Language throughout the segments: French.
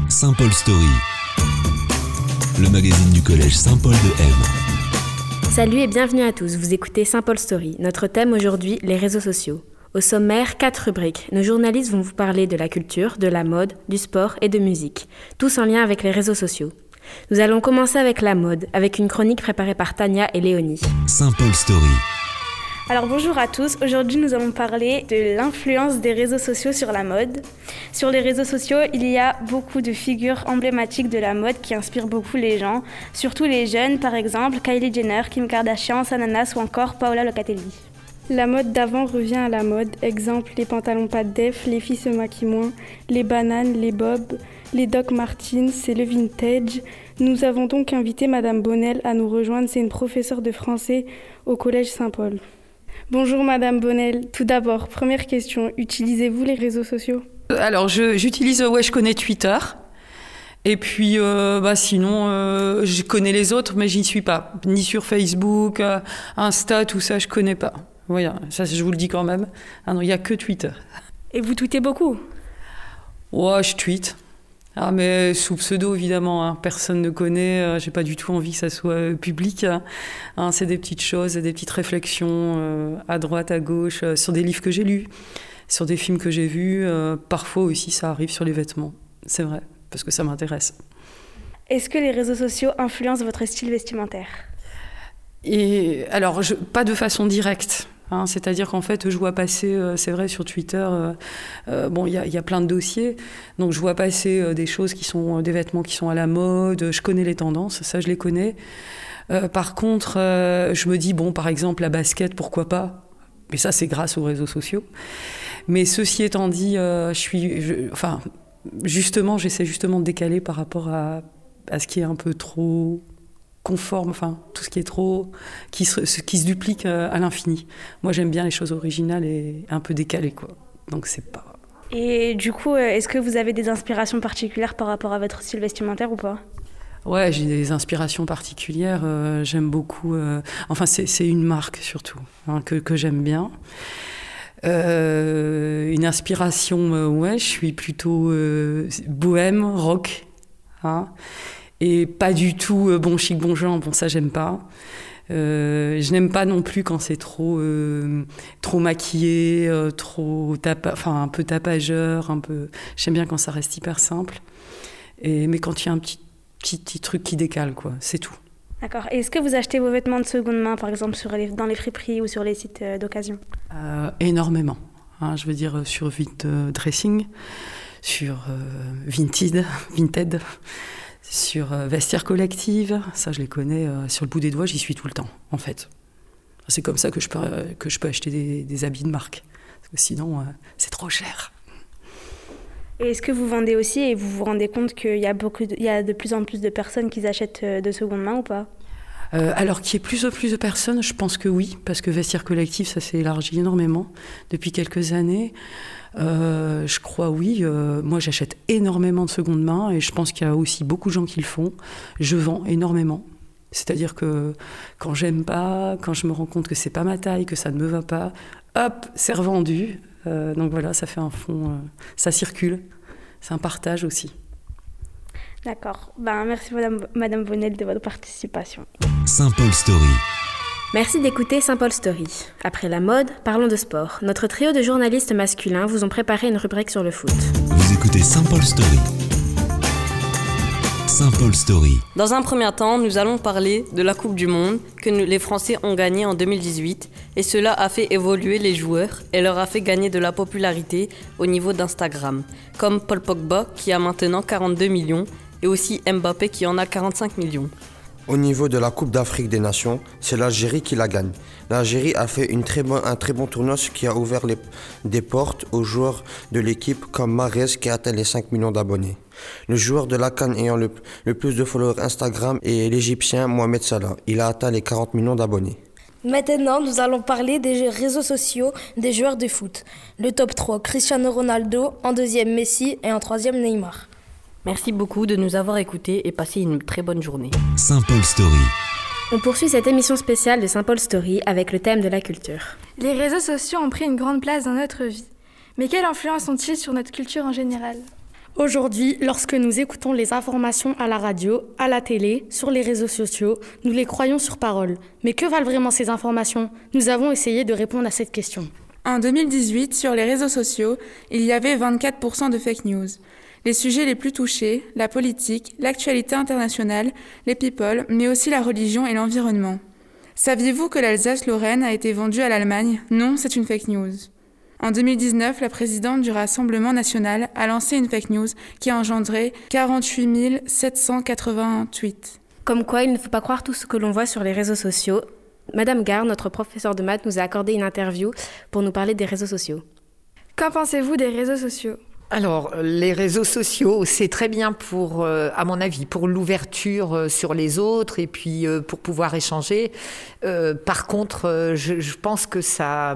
Saint-Paul Story, le magazine du collège Saint-Paul de M. Salut et bienvenue à tous, vous écoutez Saint-Paul Story. Notre thème aujourd'hui, les réseaux sociaux. Au sommaire, 4 rubriques. Nos journalistes vont vous parler de la culture, de la mode, du sport et de musique, tous en lien avec les réseaux sociaux. Nous allons commencer avec la mode, avec une chronique préparée par Tania et Léonie. Saint-Paul Story. Alors bonjour à tous, aujourd'hui nous allons parler de l'influence des réseaux sociaux sur la mode. Sur les réseaux sociaux, il y a beaucoup de figures emblématiques de la mode qui inspirent beaucoup les gens, surtout les jeunes, par exemple Kylie Jenner, Kim Kardashian, Ananas ou encore Paola Locatelli. La mode d'avant revient à la mode, exemple les pantalons pas de def, les filles se maquillent moins, les bananes, les bobs, les Doc Martens, c'est le vintage. Nous avons donc invité Madame Bonnel à nous rejoindre, c'est une professeure de français au Collège Saint-Paul. Bonjour Madame Bonnel, tout d'abord, première question, utilisez-vous les réseaux sociaux ? Alors j'utilise, je connais Twitter, et puis sinon je connais les autres, mais j'y suis pas, ni sur Facebook, Insta, tout ça je connais pas. Voilà, ça je vous le dis quand même, ah non, il n'y a que Twitter. Et vous tweetez beaucoup ? Ouais, je tweete. Ah, mais sous pseudo, évidemment, hein. Personne ne connaît, j'ai pas du tout envie que ça soit public. Hein. C'est des petites choses, des petites réflexions à droite, à gauche, sur des livres que j'ai lus, sur des films que j'ai vus. Parfois aussi, ça arrive sur les vêtements, c'est vrai, parce que ça m'intéresse. Est-ce que les réseaux sociaux influencent votre style vestimentaire ? Et alors, pas de façon directe. Hein, c'est-à-dire qu'en fait, je vois passer, c'est vrai, sur Twitter, il y a plein de dossiers, donc je vois passer des choses qui sont des vêtements qui sont à la mode, je connais les tendances, ça je les connais. Par contre, je me dis, par exemple, la basket, pourquoi pas ? Mais ça, c'est grâce aux réseaux sociaux. Mais ceci étant dit, j'essaie justement de décaler par rapport à ce qui est un peu trop conforme, tout ce qui est trop, qui se duplique à l'infini. Moi, j'aime bien les choses originales et un peu décalées, quoi. Donc, c'est pas... Et du coup, est-ce que vous avez des inspirations particulières par rapport à votre style vestimentaire ou pas ? Ouais, j'ai des inspirations particulières. J'aime beaucoup... c'est une marque, surtout, que j'aime bien. Une inspiration, je suis plutôt bohème, rock, et pas du tout bon chic, bon genre, ça j'aime pas. Je n'aime pas non plus quand c'est trop maquillé, un peu tapageur, j'aime bien quand ça reste hyper simple. Mais quand il y a un petit truc qui décale, quoi, c'est tout. D'accord. Et est-ce que vous achetez vos vêtements de seconde main, par exemple, dans les friperies ou sur les sites d'occasion ? Énormément. Je veux dire, sur Dressing, sur Vinted, sur Vestiaire Collective, ça je les connais sur le bout des doigts, j'y suis tout le temps en fait. C'est comme ça que je peux acheter des habits de marque, parce que sinon c'est trop cher. Et est-ce que vous vendez aussi et vous vous rendez compte qu'il y a de plus en plus de personnes qui achètent de seconde main ou pas ? Alors qu'il y ait plus en plus de personnes, je pense que oui, parce que Vestiaire Collective, ça s'est élargi énormément depuis quelques années. Je crois oui, moi j'achète énormément de seconde main et je pense qu'il y a aussi beaucoup de gens qui le font. Je vends énormément, c'est-à-dire que quand j'aime pas, quand je me rends compte que c'est pas ma taille, que ça ne me va pas, hop, c'est revendu. Donc voilà, ça fait un fond, ça circule, c'est un partage aussi. D'accord, merci Madame Bonnel de votre participation. Saint-Paul Story. Merci d'écouter Saint-Paul Story. Après la mode, parlons de sport. Notre trio de journalistes masculins vous ont préparé une rubrique sur le foot. Vous écoutez Saint-Paul Story. Saint-Paul Story. Dans un premier temps, nous allons parler de la Coupe du Monde que les Français ont gagnée en 2018 et cela a fait évoluer les joueurs et leur a fait gagner de la popularité au niveau d'Instagram, comme Paul Pogba qui a maintenant 42 millions et aussi Mbappé qui en a 45 millions. Au niveau de la Coupe d'Afrique des Nations, c'est l'Algérie qui la gagne. L'Algérie a fait un très bon tournoi, ce qui a ouvert des portes aux joueurs de l'équipe comme Mahrez qui a atteint les 5 millions d'abonnés. Le joueur de la CAN ayant le plus de followers Instagram est l'Égyptien Mohamed Salah. Il a atteint les 40 millions d'abonnés. Maintenant, nous allons parler des réseaux sociaux des joueurs de foot. Le top 3, Cristiano Ronaldo, en deuxième Messi et en troisième Neymar. Merci beaucoup de nous avoir écoutés et passez une très bonne journée. Saint-Paul Story. On poursuit cette émission spéciale de Saint-Paul Story avec le thème de la culture. Les réseaux sociaux ont pris une grande place dans notre vie. Mais quelle influence ont-ils sur notre culture en général ? Aujourd'hui, lorsque nous écoutons les informations à la radio, à la télé, sur les réseaux sociaux, nous les croyons sur parole. Mais que valent vraiment ces informations ? Nous avons essayé de répondre à cette question. En 2018, sur les réseaux sociaux, il y avait 24% de fake news. Les sujets les plus touchés, la politique, l'actualité internationale, les people, mais aussi la religion et l'environnement. Saviez-vous que l'Alsace-Lorraine a été vendue à l'Allemagne ? Non, c'est une fake news. En 2019, la présidente du Rassemblement national a lancé une fake news qui a engendré 48 781 tweets. Comme quoi, il ne faut pas croire tout ce que l'on voit sur les réseaux sociaux. Madame Gare, notre professeure de maths, nous a accordé une interview pour nous parler des réseaux sociaux. Qu'en pensez-vous des réseaux sociaux ? Alors, les réseaux sociaux, c'est très bien pour, à mon avis, pour l'ouverture sur les autres et puis pour pouvoir échanger. Par contre, je pense que ça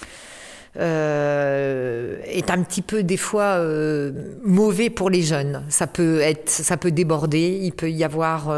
est un petit peu des fois mauvais pour les jeunes. Ça peut déborder, il peut y avoir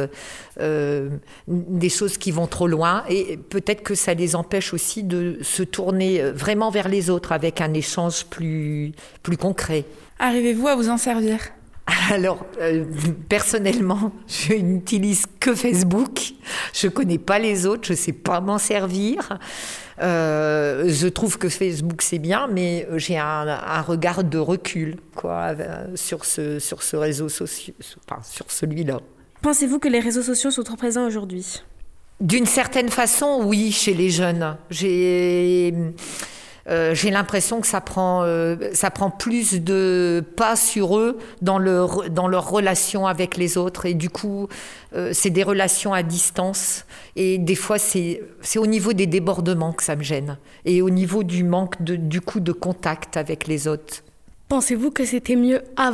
des choses qui vont trop loin et peut-être que ça les empêche aussi de se tourner vraiment vers les autres avec un échange plus concret. Arrivez-vous à vous en servir ? Alors, personnellement, je n'utilise que Facebook. Je ne connais pas les autres, je ne sais pas m'en servir. Je trouve que Facebook, c'est bien, mais j'ai un regard de recul sur ce réseau social, sur celui-là. Pensez-vous que les réseaux sociaux sont trop présents aujourd'hui ? D'une certaine façon, oui, chez les jeunes. J'ai l'impression que ça prend plus de pas sur eux dans leur relation avec les autres. Et du coup, c'est des relations à distance. Et des fois, c'est au niveau des débordements que ça me gêne. Et au niveau du manque du coup de contact avec les autres. Pensez-vous que c'était mieux avant ?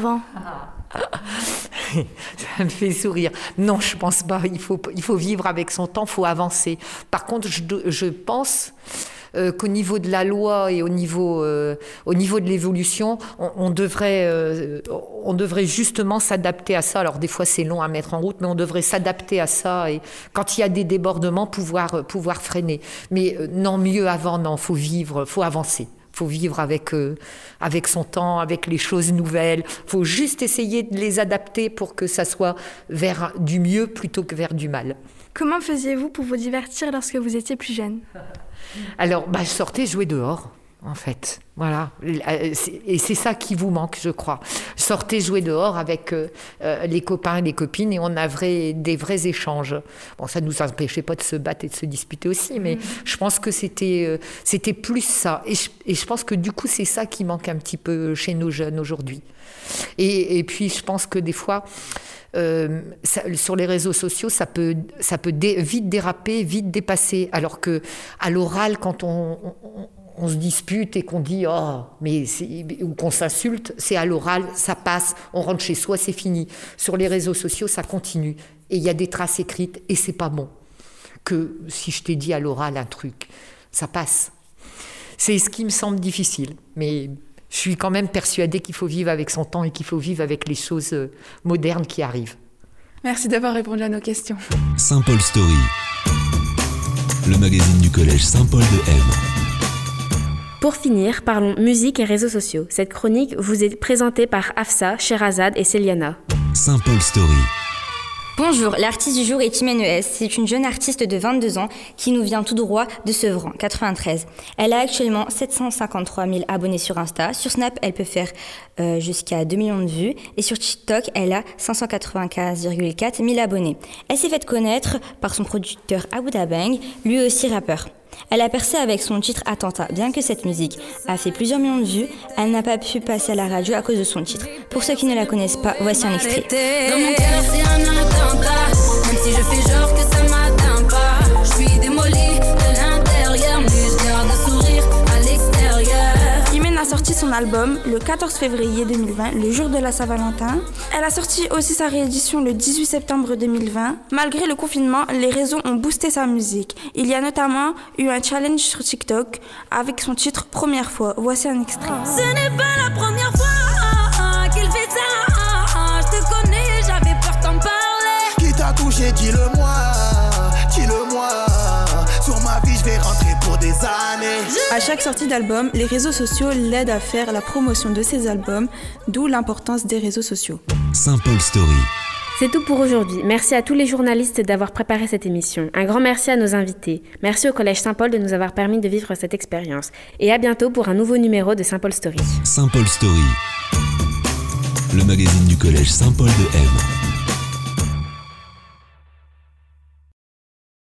Ça me fait sourire. Non, je pense pas. Il faut vivre avec son temps, il faut avancer. Par contre, je pense qu'au niveau de la loi et au niveau de l'évolution, on devrait justement s'adapter à ça. Alors des fois c'est long à mettre en route, mais on devrait s'adapter à ça et quand il y a des débordements, pouvoir freiner. Mais non, mieux avant, non, faut vivre, faut avancer. Faut vivre avec son temps, avec les choses nouvelles. Faut juste essayer de les adapter pour que ça soit vers du mieux plutôt que vers du mal. Comment faisiez-vous pour vous divertir lorsque vous étiez plus jeune ? Alors, je sortais jouer dehors, en fait. Voilà. Et c'est ça qui vous manque, je crois. Sortez jouer dehors avec les copains et les copines et on avait des vrais échanges. Bon, ça ne nous empêchait pas de se battre et de se disputer aussi, mais je pense que c'était plus ça. Et je pense que du coup, c'est ça qui manque un petit peu chez nos jeunes aujourd'hui. Et puis, je pense que des fois, sur les réseaux sociaux, ça peut vite déraper, vite dépasser. Alors qu'à l'oral, quand on se dispute et qu'on dit ou qu'on s'insulte, c'est à l'oral, ça passe, on rentre chez soi, c'est fini. Sur les réseaux sociaux, ça continue. Et il y a des traces écrites et c'est pas bon. Que si je t'ai dit à l'oral un truc, ça passe. C'est ce qui me semble difficile. Mais je suis quand même persuadée qu'il faut vivre avec son temps et qu'il faut vivre avec les choses modernes qui arrivent. Merci d'avoir répondu à nos questions. Saint-Paul Story, le magazine du collège Saint-Paul de M. Pour finir, parlons musique et réseaux sociaux. Cette chronique vous est présentée par Afsa, Sherazade et Céliana. Saint-Paul Story. Bonjour, l'artiste du jour est Chimène ES. C'est une jeune artiste de 22 ans qui nous vient tout droit de Sevran, 93. Elle a actuellement 753 000 abonnés sur Insta. Sur Snap, elle peut faire jusqu'à 2 millions de vues. Et sur TikTok, elle a 595,4 000 abonnés. Elle s'est faite connaître par son producteur Abuda Bang, lui aussi rappeur. Elle a percé avec son titre Attentat. Bien que cette musique a fait plusieurs millions de vues, elle n'a pas pu passer à la radio à cause de son titre. Pour ceux qui ne la connaissent pas, voici un extrait. Dans mon cœur c'est un attentat, même si je fais genre que ça m'atteint pas. Je suis démolie de l'intérieur, mais je garde le sourire à l'extérieur. Chimène a sorti son album le 14 février 2020, le jour de la Saint-Valentin. Elle a sorti aussi sa réédition le 18 septembre 2020. Malgré le confinement, les réseaux ont boosté sa musique. Il y a notamment eu un challenge sur TikTok avec son titre Première fois. Voici un extrait. Ce n'est pas la première fois qu'il fait ça. Je te connais, j'avais peur d'en parler. Qui t'a touché, dis-le-moi. Sur ma vie, je vais rentrer pour des années. À chaque sortie d'album, les réseaux sociaux l'aident à faire la promotion de ses albums, d'où l'importance des réseaux sociaux. Saint-Paul Story. C'est tout pour aujourd'hui. Merci à tous les journalistes d'avoir préparé cette émission. Un grand merci à nos invités. Merci au Collège Saint-Paul de nous avoir permis de vivre cette expérience. Et à bientôt pour un nouveau numéro de Saint-Paul Story. Saint-Paul Story. Le magazine du Collège Saint-Paul de M.